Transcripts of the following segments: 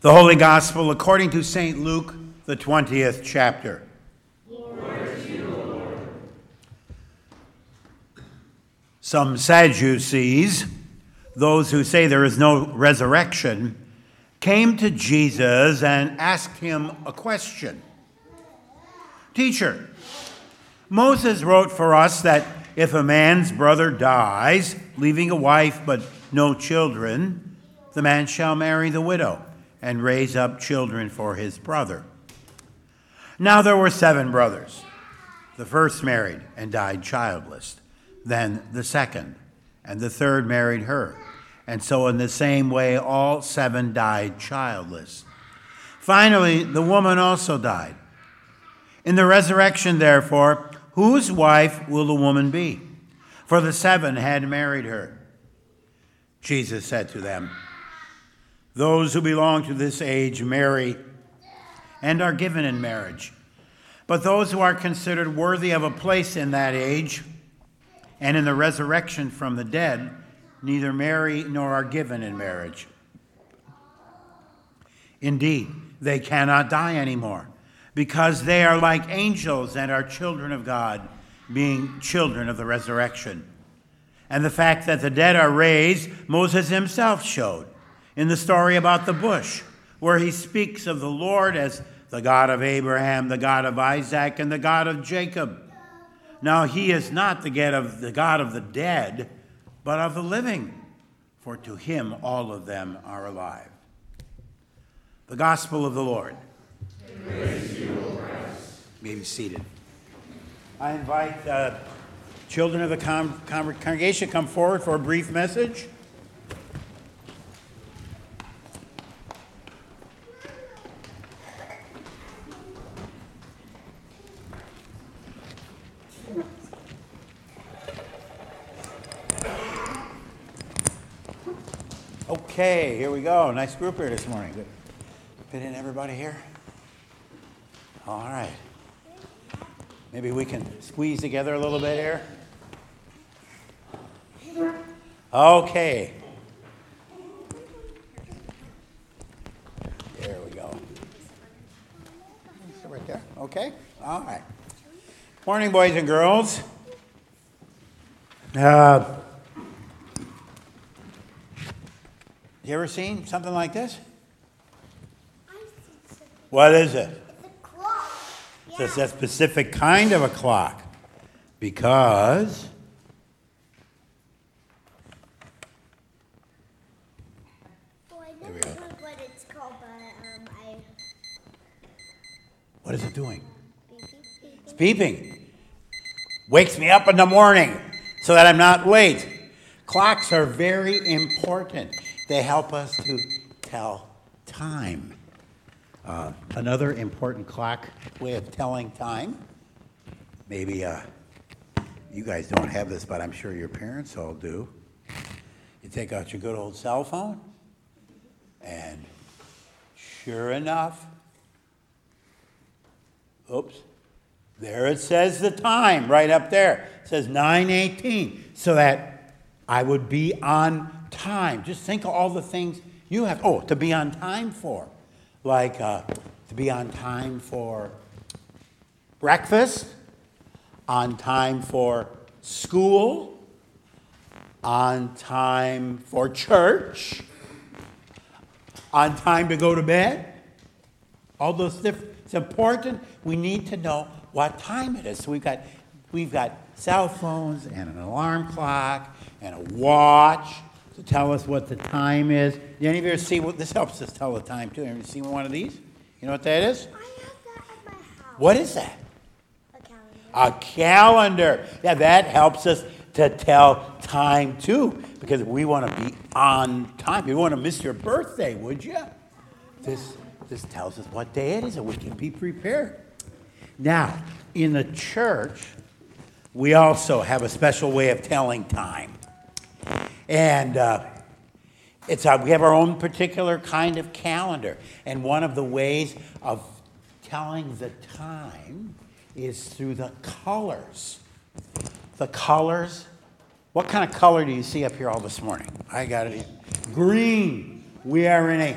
The Holy Gospel according to St. Luke, the 20th chapter. Glory to you, Lord. Some Sadducees, those who say there is no resurrection, came to Jesus and asked him a question. Teacher, Moses wrote for us that if a man's brother dies, leaving a wife but no children, the man shall marry the widow and raise up children for his brother. Now there were 7 brothers. The first married and died childless. Then the second, and the third married her. And so in the same way all 7 died childless. Finally, the woman also died. In the resurrection, therefore, whose wife will the woman be? For the 7 had married her. Jesus said to them, those who belong to this age marry and are given in marriage. But those who are considered worthy of a place in that age and in the resurrection from the dead neither marry nor are given in marriage. Indeed, they cannot die anymore, because they are like angels and are children of God, being children of the resurrection. And the fact that the dead are raised, Moses himself showed in the story about the bush, where he speaks of the Lord as the God of Abraham, the God of Isaac, and the God of Jacob. Now he is not the God of the dead, but of the living, for to him all of them are alive. The Gospel of the Lord. Praise to you, O Christ. You may be seated. I invite children of the congregation to come forward for a brief message. Okay, here we go. Nice group here this morning. Good. Fit in everybody here? All right. Maybe we can squeeze together a little bit here. Okay. There we go. Right there. Okay. All right. Morning, boys and girls. You ever seen something like this? I've seen something. What is it? It's a clock. So it's a specific kind of a clock. Because Well, I There we never go. heard what it's called, but what is it doing? It's beep. beeping. Wakes me up in the morning so that I'm not late. Clocks are very important. They help us to tell time. Another important clock way of telling time, maybe you guys don't have this, but I'm sure your parents all do. You take out your good old cell phone, and sure enough, oops, there it says the time right up there. It says 9:18, so that I would be on time. Just think of all the things you have, to be on time for. Like to be on time for breakfast, on time for school, on time for church, on time to go to bed. All those different, it's important. We need to know what time it is. So we've got cell phones and an alarm clock and a watch to tell us what the time is. Did any of you ever see what this helps us tell the time too? Have you seen one of these? You know what that is? I have that at my house. What is that? A calendar. A calendar. Yeah, that helps us to tell time too, because we want to be on time. You want to miss your birthday, would you? This tells us what day it is, and we can be prepared. Now, in the church, we also have a special way of telling time. And we have our own particular kind of calendar. And one of the ways of telling the time is through the colors. The colors. What kind of color do you see up here all this morning? I got it. Green. We are in a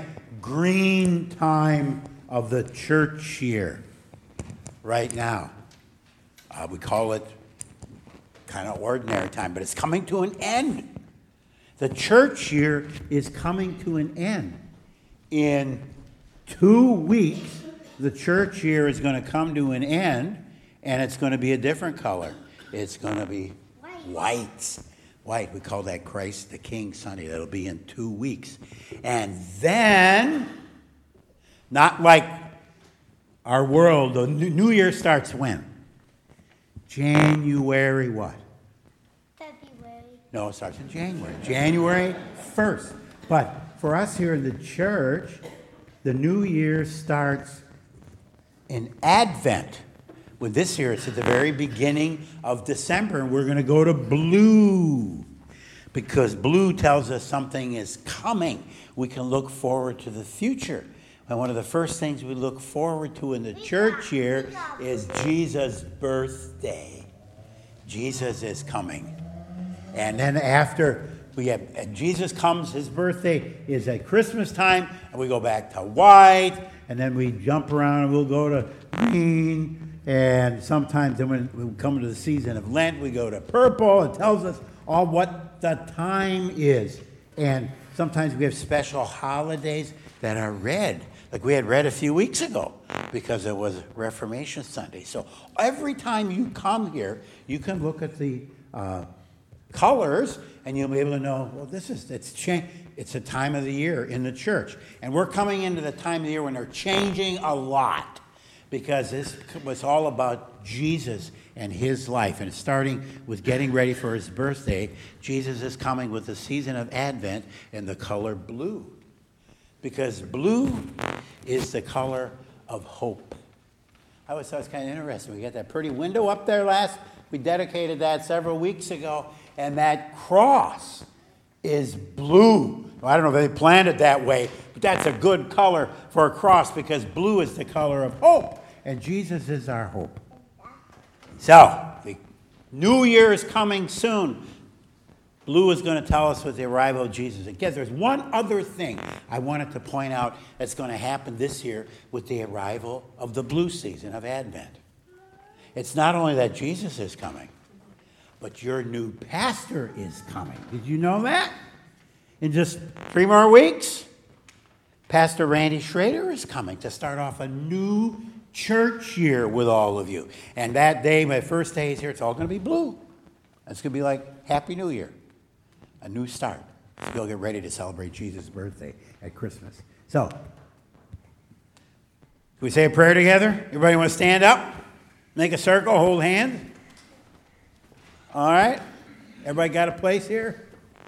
green time of the church year right now. We call it kind of ordinary time, but it's coming to an end. The church year is coming to an end. In 2 weeks, the church year is going to come to an end, and it's going to be a different color. It's going to be white. White. We call that Christ the King Sunday. That'll be in 2 weeks. And then, not like our world, the new year starts when? January what? February. No, it starts in January. January 1st. But for us here in the church, the new year starts in Advent. With this year, it's at the very beginning of December, and we're going to go to blue. Because blue tells us something is coming. We can look forward to the future. And one of the first things we look forward to in the church year is Jesus' birthday. Jesus is coming. And then after Jesus comes, his birthday is at Christmas time, and we go back to white, and then we jump around and we'll go to green, and sometimes then when we come to the season of Lent, we go to purple. It tells us all what the time is. And sometimes we have special holidays that are red. Like we had red a few weeks ago because it was Reformation Sunday. So every time you come here, you can look at the colors and you'll be able to know, well, it's a time of the year in the church. And we're coming into the time of the year when they're changing a lot because this was all about Jesus and his life. And starting with getting ready for his birthday, Jesus is coming with the season of Advent in the color blue. Because blue is the color of hope. I always thought it was kind of interesting. We got that pretty window up there we dedicated that several weeks ago, and that cross is blue. Well, I don't know if they planned it that way, but that's a good color for a cross because blue is the color of hope, and Jesus is our hope. So, the new year is coming soon. Blue is going to tell us with the arrival of Jesus. Again, there's one other thing I wanted to point out that's going to happen this year with the arrival of the blue season of Advent. It's not only that Jesus is coming, but your new pastor is coming. Did you know that? In just 3 more weeks, Pastor Randy Schrader is coming to start off a new church year with all of you. And that day, my first day is here, it's all going to be blue. It's going to be like Happy New Year. A new start. We'll get ready to celebrate Jesus' birthday at Christmas. So, can we say a prayer together? Everybody want to stand up? Make a circle, hold hands. All right. Everybody got a place here?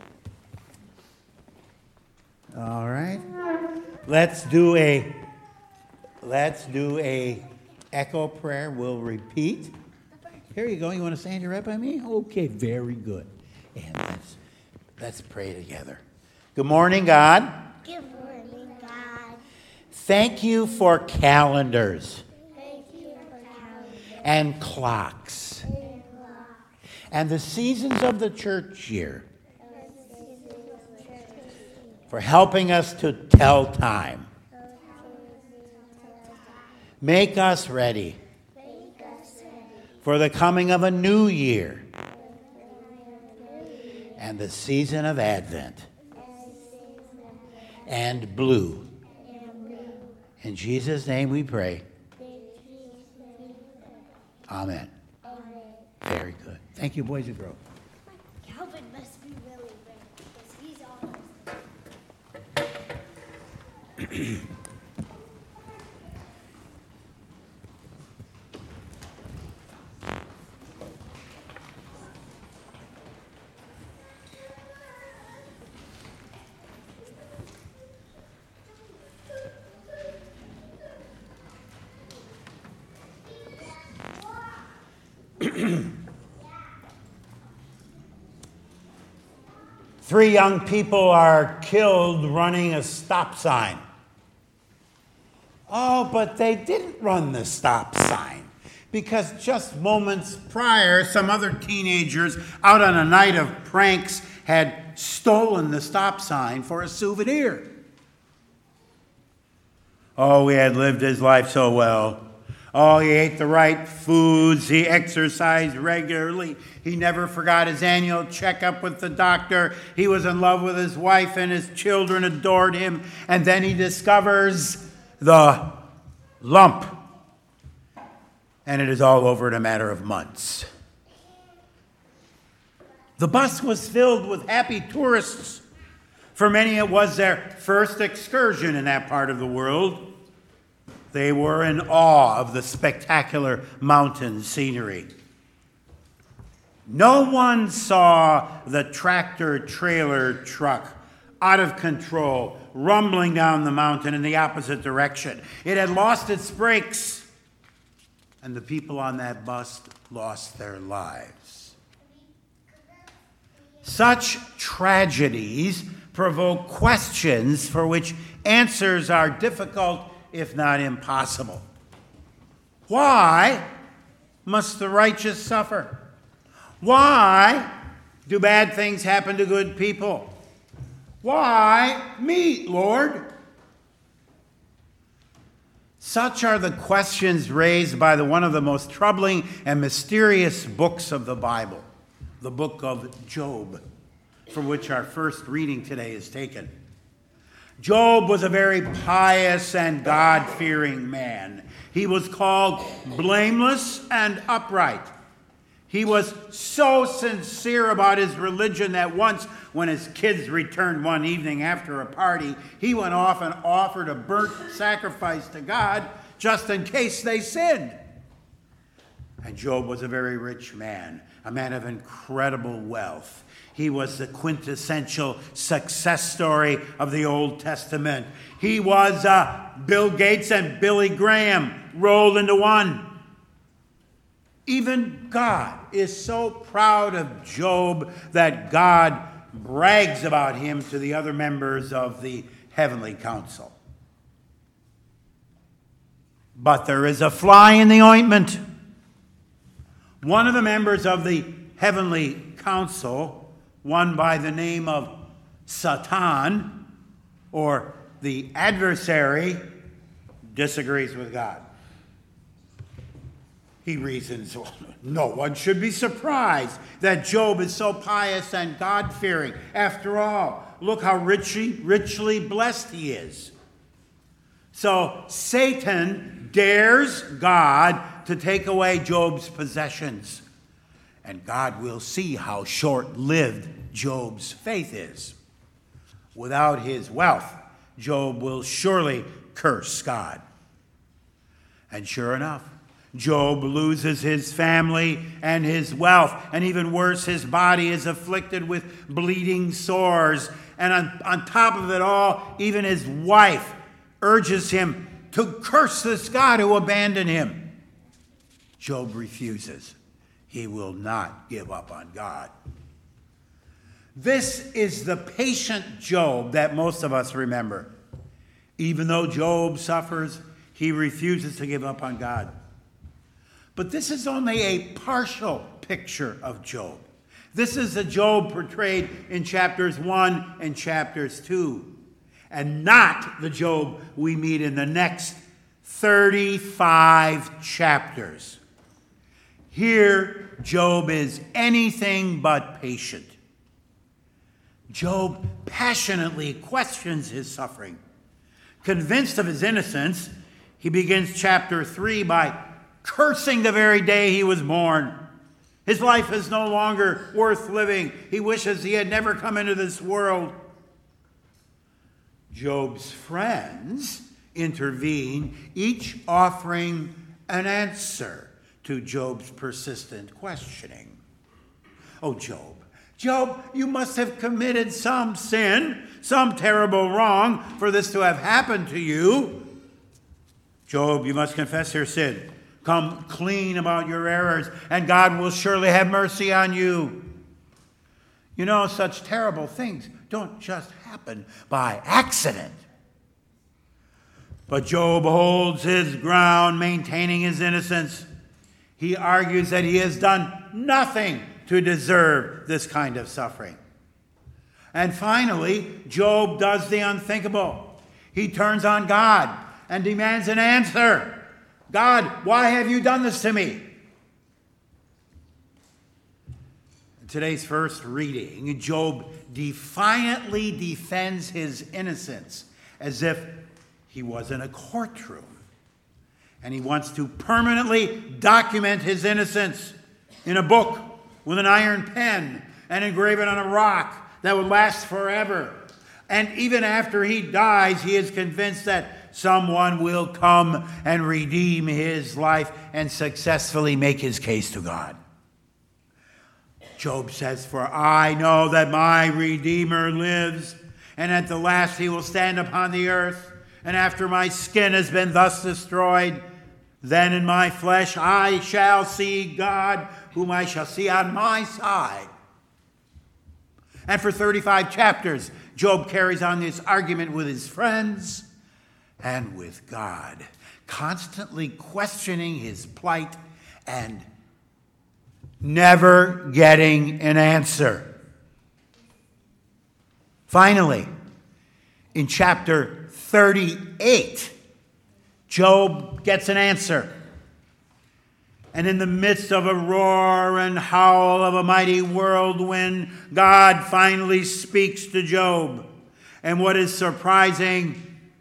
All right. Let's do a echo prayer. We'll repeat. Here you go. You want to stand here right by me? Okay, very good. And let's pray together. Good morning, God. Good morning, God. Thank you for calendars Thank you for calendars and clocks and clocks and the seasons of the church year and seasons of church. for helping us to tell time. Make us ready Make us ready for the coming of a new year and the season of Advent and blue. In Jesus' name we pray. Amen. Very good. Thank you, boys and girls. Calvin must be really ready because he's always Three young people are killed running a stop sign. Oh, but they didn't run the stop sign because just moments prior, some other teenagers out on a night of pranks had stolen the stop sign for a souvenir. Oh, he had lived his life so well. Oh, he ate the right foods. He exercised regularly. He never forgot his annual checkup with the doctor. He was in love with his wife, and his children adored him. And then he discovers the lump. And it is all over in a matter of months. The bus was filled with happy tourists. For many, it was their first excursion in that part of the world. They were in awe of the spectacular mountain scenery. No one saw the tractor-trailer truck out of control, rumbling down the mountain in the opposite direction. It had lost its brakes, and the people on that bus lost their lives. Such tragedies provoke questions for which answers are difficult, if not impossible. Why must the righteous suffer? Why do bad things happen to good people? Why me, Lord? Such are the questions raised by one of the most troubling and mysterious books of the Bible, the book of Job, from which our first reading today is taken. Job was a very pious and God-fearing man. He was called blameless and upright. He was so sincere about his religion that once, when his kids returned one evening after a party, he went off and offered a burnt sacrifice to God just in case they sinned. And Job was a very rich man, a man of incredible wealth. He was the quintessential success story of the Old Testament. He was Bill Gates and Billy Graham rolled into one. Even God is so proud of Job that God brags about him to the other members of the heavenly council. But there is a fly in the ointment. One of the members of the heavenly council, one by the name of Satan, or the adversary, disagrees with God. He reasons, no one should be surprised that Job is so pious and God-fearing. After all, look how richly blessed he is. So Satan dares God to take away Job's possessions. And God will see how short-lived Job's faith is. Without his wealth, Job will surely curse God. And sure enough, Job loses his family and his wealth, and even worse, his body is afflicted with bleeding sores. And on top of it all, even his wife urges him to curse this God who abandoned him. Job refuses. He will not give up on God. This is the patient Job that most of us remember. Even though Job suffers, he refuses to give up on God. But this is only a partial picture of Job. This is the Job portrayed in chapters 1 and chapters 2, and not the Job we meet in the next 35 chapters. Here, Job is anything but patient. Job passionately questions his suffering. Convinced of his innocence, he begins chapter 3 by cursing the very day he was born. His life is no longer worth living. He wishes he had never come into this world. Job's friends intervene, each offering an answer to Job's persistent questioning. Oh, Job, you must have committed some sin, some terrible wrong for this to have happened to you. Job, you must confess your sin. Come clean about your errors, and God will surely have mercy on you. You know, such terrible things don't just happen by accident. But Job holds his ground, maintaining his innocence. He argues that he has done nothing to deserve this kind of suffering. And finally, Job does the unthinkable. He turns on God and demands an answer. God, why have you done this to me? In today's first reading, Job defiantly defends his innocence as if he was in a courtroom. And he wants to permanently document his innocence in a book with an iron pen and engrave it on a rock that would last forever. And even after he dies, he is convinced that someone will come and redeem his life and successfully make his case to God. Job says, "For I know that my Redeemer lives, and at the last he will stand upon the earth. And after my skin has been thus destroyed, then in my flesh I shall see God, whom I shall see on my side." And for 35 chapters, Job carries on this argument with his friends and with God, constantly questioning his plight and never getting an answer. Finally, in chapter 38, Job gets an answer. And in the midst of a roar and howl of a mighty whirlwind, God finally speaks to Job. And what is surprising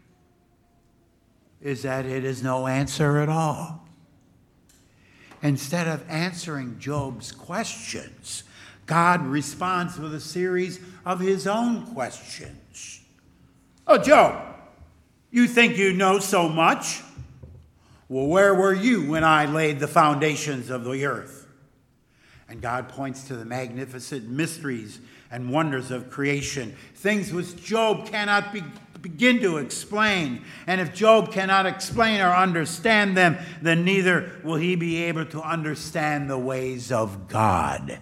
is that it is no answer at all. Instead of answering Job's questions, God responds with a series of his own questions. "Oh, Job, you think you know so much? Well, where were you when I laid the foundations of the earth?" And God points to the magnificent mysteries and wonders of creation, things which Job cannot begin to explain. And if Job cannot explain or understand them, then neither will he be able to understand the ways of God.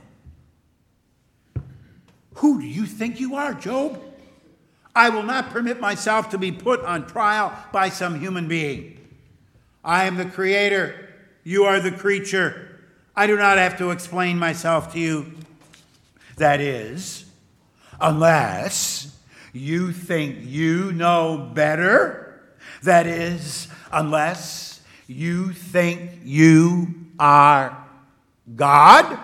"Who do you think you are, Job? I will not permit myself to be put on trial by some human being. I am the creator. You are the creature. I do not have to explain myself to you. That is, unless you think you know better. That is, unless you think you are God."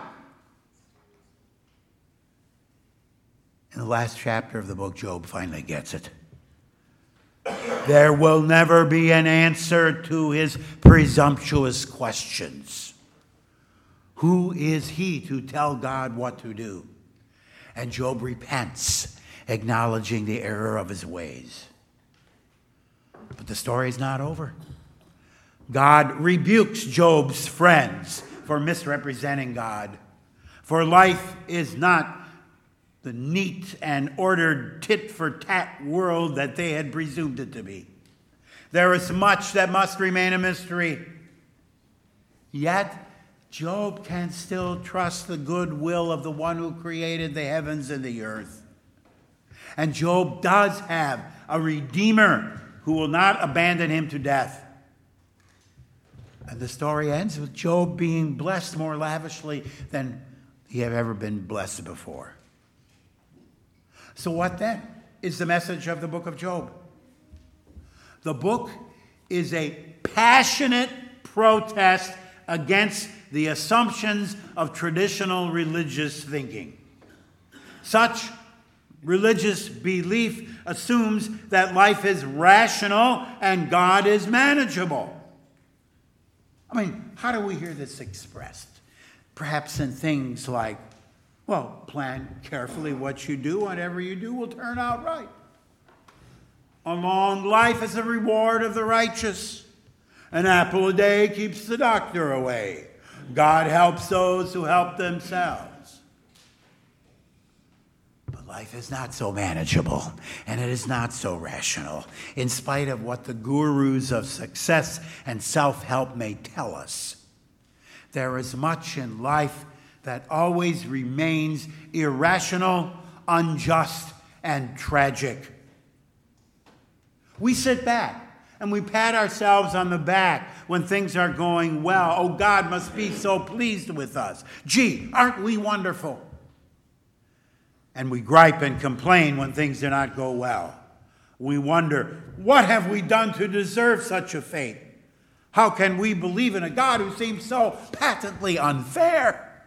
In the last chapter of the book, Job finally gets it. There will never be an answer to his presumptuous questions. Who is he to tell God what to do? And Job repents, acknowledging the error of his ways. But the story is not over. God rebukes Job's friends for misrepresenting God. For life is not the neat and ordered tit-for-tat world that they had presumed it to be. There is much that must remain a mystery. Yet, Job can still trust the goodwill of the one who created the heavens and the earth. And Job does have a Redeemer who will not abandon him to death. And the story ends with Job being blessed more lavishly than he had ever been blessed before. So what then is the message of the book of Job? The book is a passionate protest against the assumptions of traditional religious thinking. Such religious belief assumes that life is rational and God is manageable. I mean, how do we hear this expressed? Perhaps in things like, well, plan carefully what you do. Whatever you do will turn out right. A long life is the reward of the righteous. An apple a day keeps the doctor away. God helps those who help themselves. But life is not so manageable, and it is not so rational, in spite of what the gurus of success and self-help may tell us. There is much in life that always remains irrational, unjust, and tragic. We sit back and we pat ourselves on the back when things are going well. Oh, God must be so pleased with us. Gee, aren't we wonderful? And we gripe and complain when things do not go well. We wonder, what have we done to deserve such a fate? How can we believe in a God who seems so patently unfair?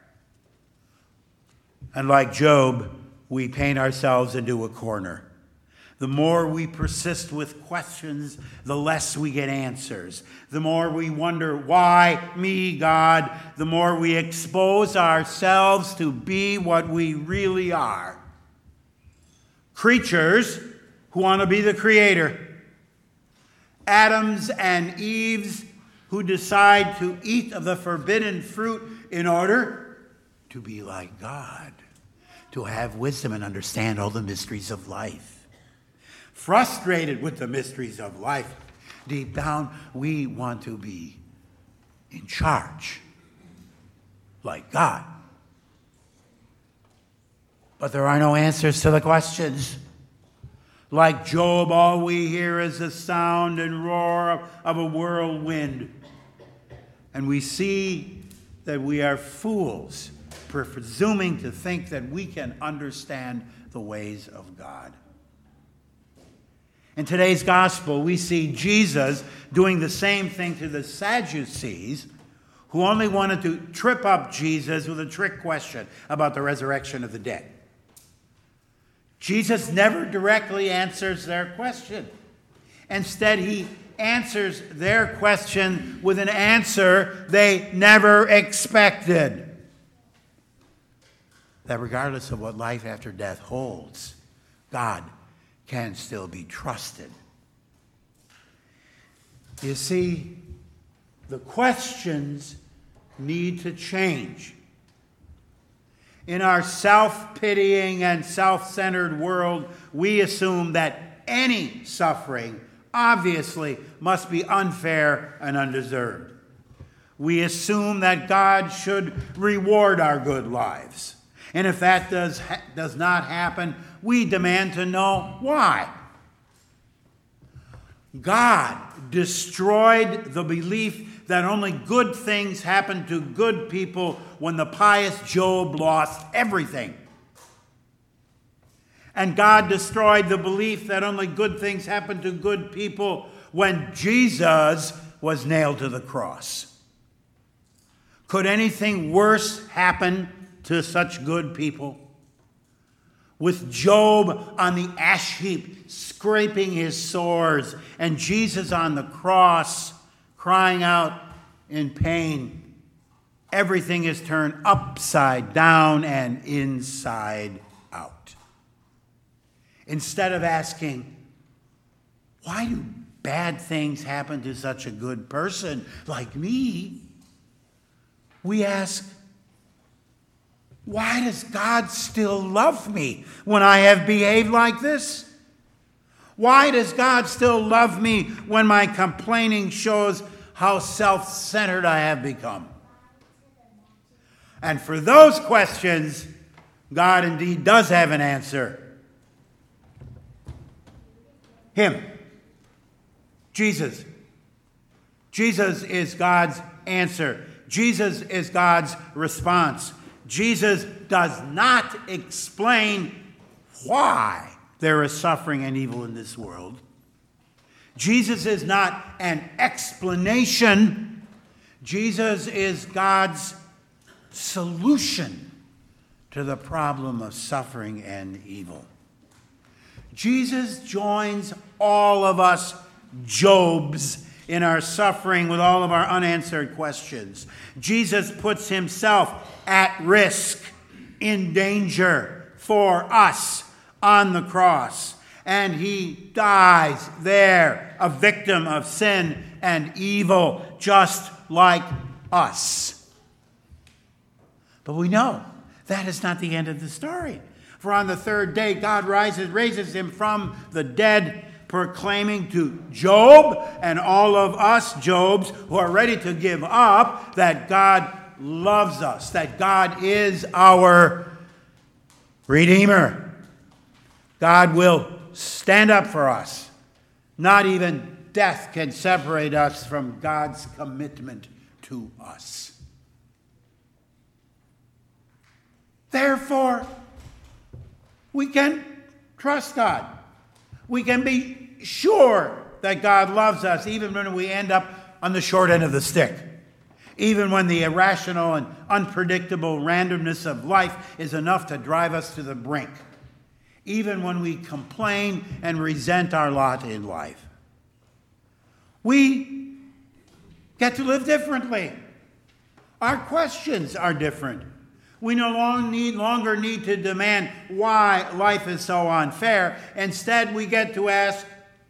And like Job, we paint ourselves into a corner. The more we persist with questions, the less we get answers. The more we wonder, why me, God? The more we expose ourselves to be what we really are. Creatures who want to be the creator. Adams and Eves who decide to eat of the forbidden fruit in order to be like God, to have wisdom and understand all the mysteries of life. Frustrated with the mysteries of life, deep down, we want to be in charge, like God. But there are no answers to the questions. Like Job, all we hear is the sound and roar of a whirlwind. And we see that we are fools for presuming to think that we can understand the ways of God. In today's gospel, we see Jesus doing the same thing to the Sadducees, who only wanted to trip up Jesus with a trick question about the resurrection of the dead. Jesus never directly answers their question. Instead, he answers their question with an answer they never expected. That regardless of what life after death holds, God can still be trusted. You see, the questions need to change. In our self-pitying and self-centered world, we assume that any suffering obviously must be unfair and undeserved. We assume that God should reward our good lives. And if that does not happen, we demand to know why. God destroyed the belief that only good things happen to good people when the pious Job lost everything. And God destroyed the belief that only good things happen to good people when Jesus was nailed to the cross. Could anything worse happen to such good people? With Job on the ash heap, scraping his sores, and Jesus on the cross, crying out in pain, everything is turned upside down and inside out. Instead of asking, why do bad things happen to such a good person like me? We ask, why does God still love me when I have behaved like this? Why does God still love me when my complaining shows how self-centered I have become? And for those questions, God indeed does have an answer. Him. Jesus. Jesus is God's answer. Jesus is God's response. Jesus does not explain why there is suffering and evil in this world. Jesus is not an explanation. Jesus is God's solution to the problem of suffering and evil. Jesus joins all of us Jobs in our suffering with all of our unanswered questions. Jesus puts himself at risk, in danger for us on the cross. And he dies there, a victim of sin and evil, just like us. But we know that is not the end of the story. For on the third day, God raises him from the dead, proclaiming to Job and all of us Jobs who are ready to give up that God loves us, that God is our Redeemer. God will stand up for us. Not even death can separate us from God's commitment to us. Therefore, we can trust God. We can be sure that God loves us even when we end up on the short end of the stick. Even when the irrational and unpredictable randomness of life is enough to drive us to the brink. Even when we complain and resent our lot in life. We get to live differently. Our questions are different. We no longer need to demand why life is so unfair. Instead, we get to ask,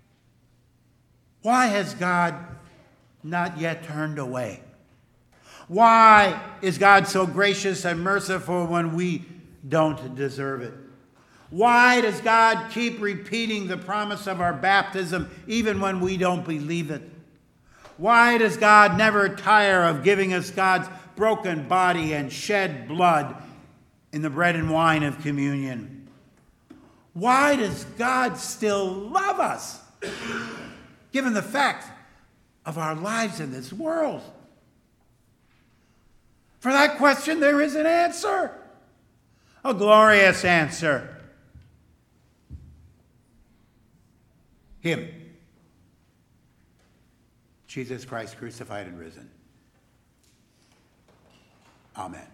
why has God not yet turned away? Why is God so gracious and merciful when we don't deserve it? Why does God keep repeating the promise of our baptism even when we don't believe it? Why does God never tire of giving us God's broken body and shed blood in the bread and wine of communion? Why does God still love us, given the fact of our lives in this world? For that question, there is an answer, a glorious answer. Him, Jesus Christ crucified and risen. Amen.